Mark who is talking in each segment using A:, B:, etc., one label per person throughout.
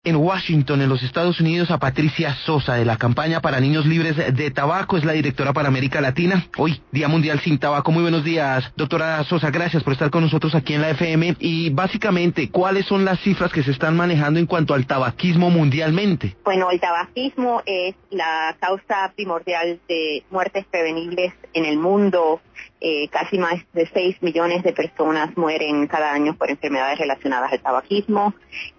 A: En Washington, en los Estados Unidos, a Patricia Sosa de la campaña para niños libres de tabaco, es la directora para América Latina. Hoy, Día Mundial sin Tabaco. Muy buenos días, doctora Sosa, gracias por estar con nosotros aquí en la FM. Y básicamente, ¿cuáles son las cifras que se están manejando en cuanto al tabaquismo mundialmente?
B: Bueno, el tabaquismo es la causa primordial de muertes prevenibles en el mundo. Casi más de 6 millones de personas mueren cada año por enfermedades relacionadas al tabaquismo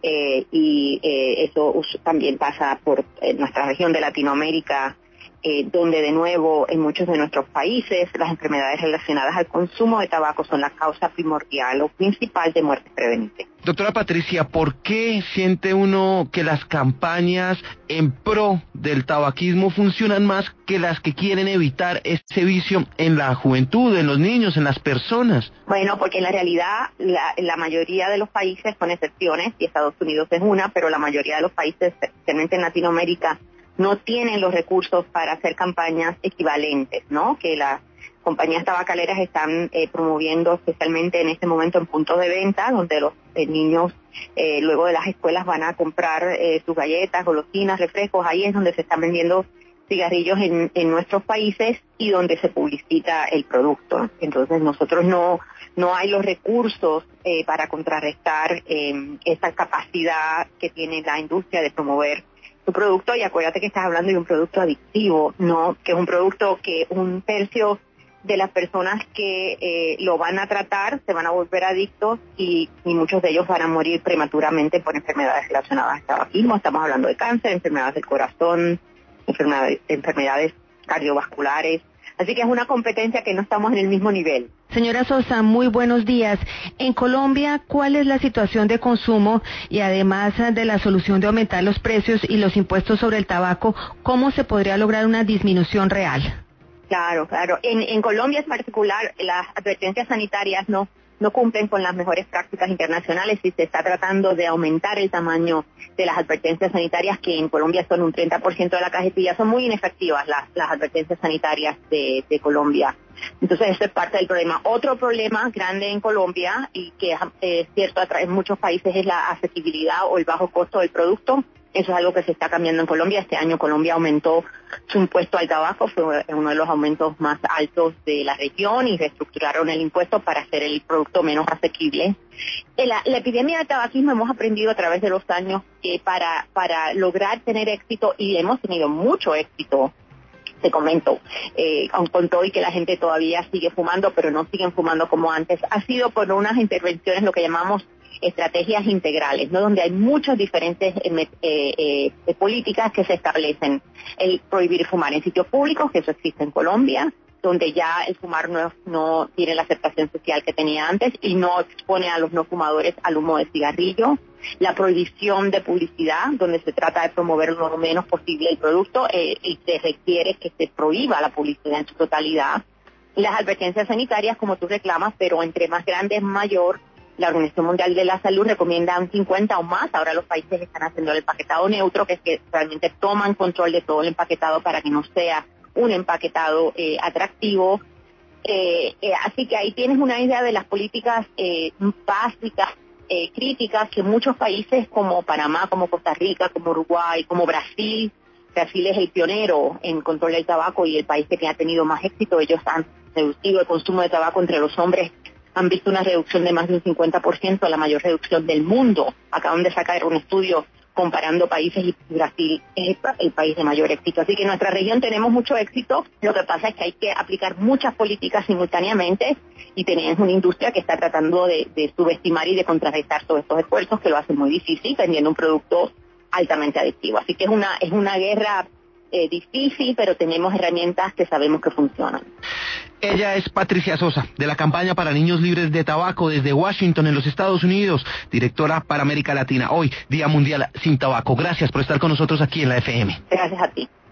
B: y eso también pasa por nuestra región de Latinoamérica, donde de nuevo en muchos de nuestros países las enfermedades relacionadas al consumo de tabaco son la causa primordial o principal de muertes prevenibles.
A: Doctora Patricia, ¿por qué siente uno que las campañas en pro del tabaquismo funcionan más que las que quieren evitar ese vicio en la juventud, en los niños, en las personas?
B: Bueno, porque en la realidad la mayoría de los países, con excepciones, y Estados Unidos es una, pero la mayoría de los países, especialmente en Latinoamérica, no tienen los recursos para hacer campañas equivalentes, ¿no? Que las compañías tabacaleras están promoviendo especialmente en este momento en puntos de venta, donde los niños luego de las escuelas van a comprar sus galletas, golosinas, refrescos. Ahí es donde se están vendiendo cigarrillos en nuestros países y donde se publicita el producto. Entonces nosotros no hay los recursos para contrarrestar esa capacidad que tiene la industria de promover su producto. Y acuérdate que estás hablando de un producto adictivo, ¿no? Que es un producto que 1/3 de las personas que lo van a tratar se van a volver adictos y muchos de ellos van a morir prematuramente por enfermedades relacionadas al tabaquismo. Estamos hablando de cáncer, enfermedades del corazón, enfermedades cardiovasculares. Así que es una competencia que no estamos en el mismo nivel.
C: Señora Sosa, muy buenos días. En Colombia, ¿cuál es la situación de consumo y además de la solución de aumentar los precios y los impuestos sobre el tabaco, cómo se podría lograr una disminución real?
B: Claro. En Colombia en particular, las advertencias sanitarias no cumplen con las mejores prácticas internacionales y se está tratando de aumentar el tamaño de las advertencias sanitarias, que en Colombia son un 30% de la cajetilla. Son muy inefectivas las advertencias sanitarias de Colombia. Entonces, eso es parte del problema. Otro problema grande en Colombia, y que es cierto en muchos países, es la asequibilidad o el bajo costo del producto. Eso es algo que se está cambiando en Colombia. Este año Colombia aumentó su impuesto al tabaco, fue uno de los aumentos más altos de la región, y reestructuraron el impuesto para hacer el producto menos asequible. La epidemia de tabaquismo hemos aprendido a través de los años que para lograr tener éxito, y hemos tenido mucho éxito, te comento, con todo y que la gente todavía sigue fumando, pero no siguen fumando como antes, ha sido por unas intervenciones, lo que llamamos estrategias integrales, ¿no? Donde hay muchas diferentes políticas que se establecen. El prohibir fumar en sitios públicos, que eso existe en Colombia, donde ya el fumar no tiene la aceptación social que tenía antes y no expone a los no fumadores al humo de cigarrillo. La prohibición de publicidad, donde se trata de promover lo menos posible el producto y se requiere que se prohíba la publicidad en su totalidad. Las advertencias sanitarias, como tú reclamas, pero entre más grande es mayor. La Organización Mundial de la Salud recomienda un 50 o más. Ahora los países están haciendo el empaquetado neutro, que es que realmente toman control de todo el empaquetado para que no sea un empaquetado atractivo. Así que ahí tienes una idea de las políticas básicas, críticas, que muchos países como Panamá, como Costa Rica, como Uruguay, como Brasil es el pionero en control del tabaco y el país que ha tenido más éxito. Ellos han reducido el consumo de tabaco entre los hombres, han visto una reducción de más de un 50%, la mayor reducción del mundo. Acaban de sacar un estudio comparando países y Brasil es el país de mayor éxito. Así que en nuestra región tenemos mucho éxito. Lo que pasa es que hay que aplicar muchas políticas simultáneamente y tenemos una industria que está tratando de subestimar y de contrarrestar todos estos esfuerzos, que lo hacen muy difícil vendiendo un producto altamente adictivo. Así que es una guerra difícil, pero tenemos herramientas que sabemos que funcionan.
A: Ella es Patricia Sosa, de la campaña para niños libres de tabaco desde Washington, en los Estados Unidos, directora para América Latina. Hoy, Día Mundial sin Tabaco. Gracias por estar con nosotros aquí en la FM.
B: Gracias a ti.